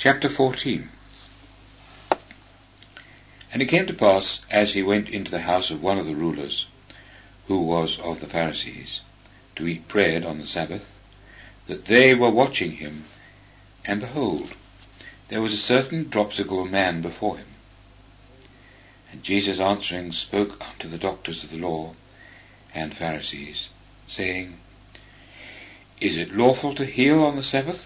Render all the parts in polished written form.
Chapter 14. And it came to pass, as he went into the house of one of the rulers, who was of the Pharisees, to eat bread on the Sabbath, that they were watching him, and behold, there was a certain dropsical man before him. And Jesus answering spoke unto the doctors of the law and Pharisees, saying, Is it lawful to heal on the Sabbath?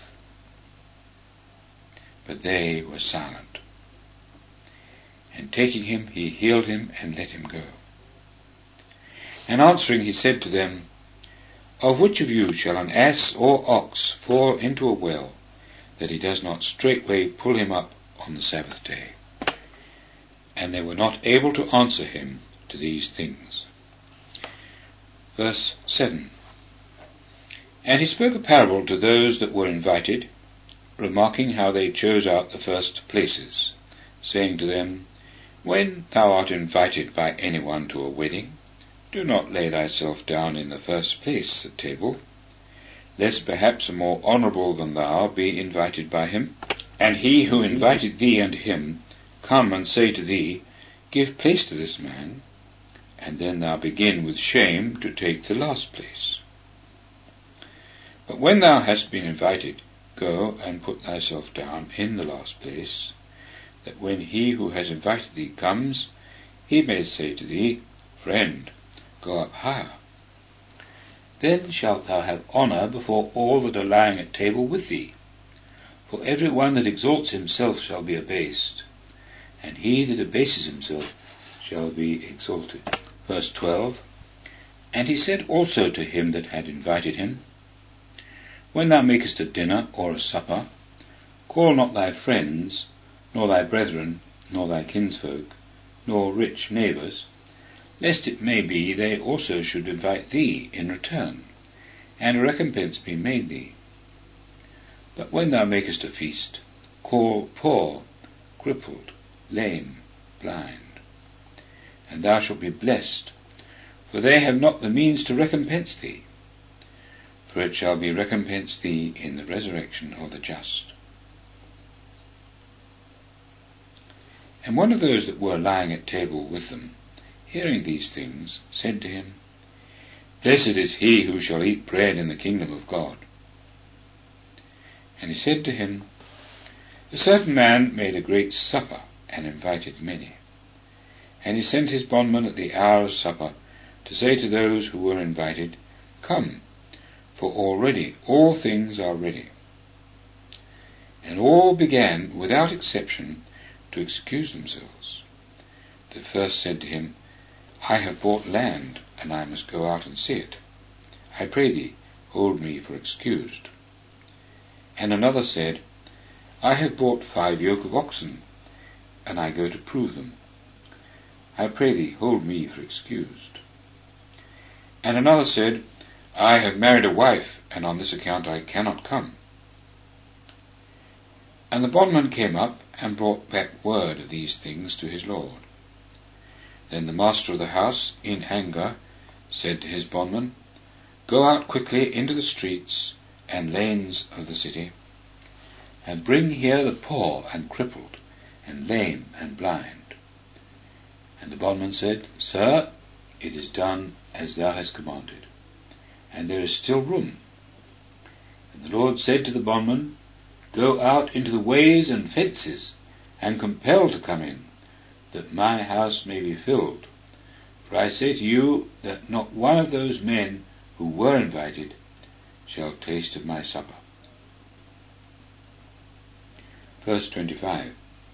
But they were silent. And taking him, he healed him, and let him go. And answering, he said to them, Of which of you shall an ass or ox fall into a well, that he does not straightway pull him up on the Sabbath day? And they were not able to answer him to these things. Verse 7. And he spoke a parable to those that were invited, remarking how they chose out the first places, saying to them, When thou art invited by any one to a wedding, do not lay thyself down in the first place at table, lest perhaps a more honourable than thou be invited by him, and he who invited thee unto him come and say to thee, Give place to this man, and then thou begin with shame to take the last place. But when thou hast been invited, go and put thyself down in the last place, that when he who has invited thee comes, he may say to thee, Friend, go up higher. Then shalt thou have honour before all that are lying at table with thee. For every one that exalts himself shall be abased, and he that abases himself shall be exalted. Verse 12. And he said also to him that had invited him, When thou makest a dinner or a supper, call not thy friends, nor thy brethren, nor thy kinsfolk, nor rich neighbours, lest it may be they also should invite thee in return, and a recompense be made thee. But when thou makest a feast, call poor, crippled, lame, blind, and thou shalt be blessed, for they have not the means to recompense thee, for it shall be recompensed thee in the resurrection of the just. And one of those that were lying at table with them, hearing these things, said to him, Blessed is he who shall eat bread in the kingdom of God. And he said to him, A certain man made a great supper, and invited many. And he sent his bondman at the hour of supper, to say to those who were invited, Come, for already all things are ready. And all began, without exception, to excuse themselves. The first said to him, I have bought land, and I must go out and see it. I pray thee, hold me for excused. And another said, I have bought 5 yoke of oxen, and I go to prove them. I pray thee, hold me for excused. And another said, I have married a wife, and on this account I cannot come. And the bondman came up, and brought back word of these things to his lord. Then the master of the house, in anger, said to his bondman, Go out quickly into the streets and lanes of the city, and bring here the poor and crippled, and lame and blind. And the bondman said, Sir, it is done as thou hast commanded, and there is still room. And the Lord said to the bondman, Go out into the ways and fences, and compel to come in, that my house may be filled. For I say to you that not one of those men who were invited shall taste of my supper. Verse 25.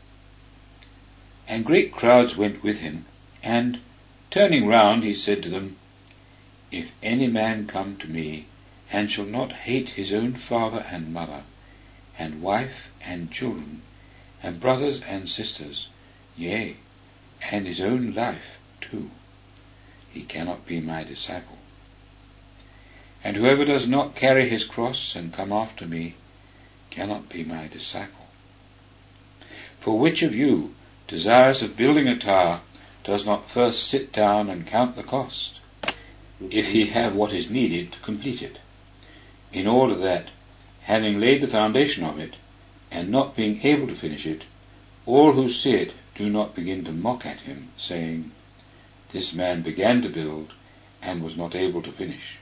And great crowds went with him, and, turning round, he said to them, If any man come to me, and shall not hate his own father and mother, and wife and children, and brothers and sisters, yea, and his own life too, he cannot be my disciple. And whoever does not carry his cross and come after me cannot be my disciple. For which of you, desirous of building a tower, does not first sit down and count the cost, if he have what is needed to complete it, in order that, having laid the foundation of it, and not being able to finish it, all who see it do not begin to mock at him, saying, "This man began to build and was not able to finish."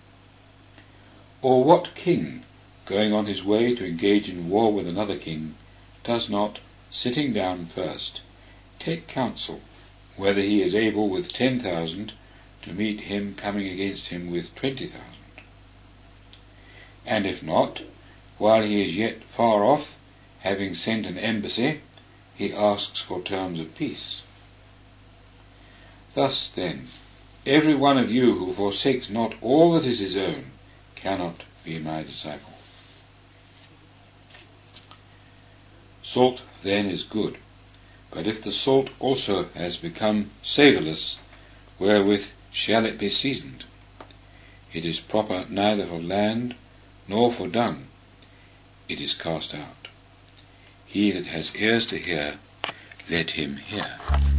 Or what king, going on his way to engage in war with another king, does not, sitting down first, take counsel whether he is able with 10,000 to meet him coming against him with 20,000? And if not, while he is yet far off, having sent an embassy, he asks for terms of peace. Thus then, every one of you who forsakes not all that is his own cannot be my disciple. Salt then is good, but if the salt also has become savourless, wherewith shall it be seasoned? It is proper neither for land nor for dung. It is cast out. He that has ears to hear, let him hear.